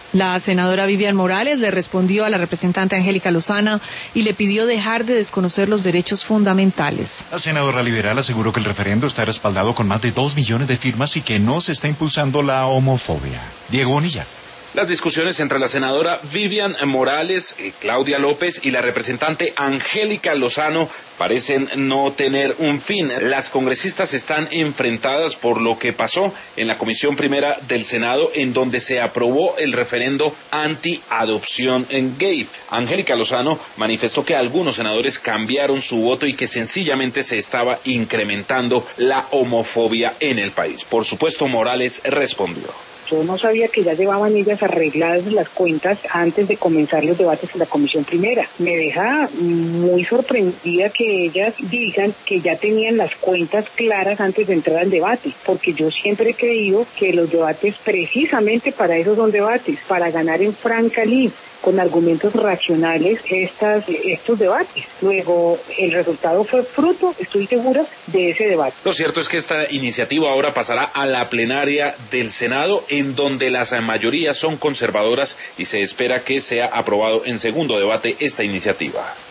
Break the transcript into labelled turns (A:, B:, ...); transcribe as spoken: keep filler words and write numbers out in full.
A: La senadora Vivian Morales le respondió a la representante Angélica Lozano y le pidió dejar de desconocer los derechos fundamentales.
B: La senadora liberal aseguró que el referendo está respaldado con más de dos millones de firmas y que no se está impulsando la homofobia. Diego Bonilla.
C: Las discusiones entre la senadora Vivian Morales, Claudia López y la representante Angélica Lozano parecen no tener un fin. Las congresistas están enfrentadas por lo que pasó en la Comisión Primera del Senado, en donde se aprobó el referendo anti-adopción en gay. Angélica Lozano manifestó que algunos senadores cambiaron su voto y que sencillamente se estaba incrementando la homofobia en el país. Por supuesto, Morales respondió.
D: Yo no sabía que ya llevaban ellas arregladas las cuentas antes de comenzar los debates en la Comisión Primera. Me deja muy sorprendida que ellas digan que ya tenían las cuentas claras antes de entrar al debate, porque yo siempre he creído que los debates, precisamente para eso son debates, para ganar en franca lid, con argumentos racionales estas, estos debates. Luego, el resultado fue fruto, estoy segura, de ese debate.
C: Lo cierto es que esta iniciativa ahora pasará a la plenaria del Senado, en donde las mayorías son conservadoras y se espera que sea aprobado en segundo debate esta iniciativa.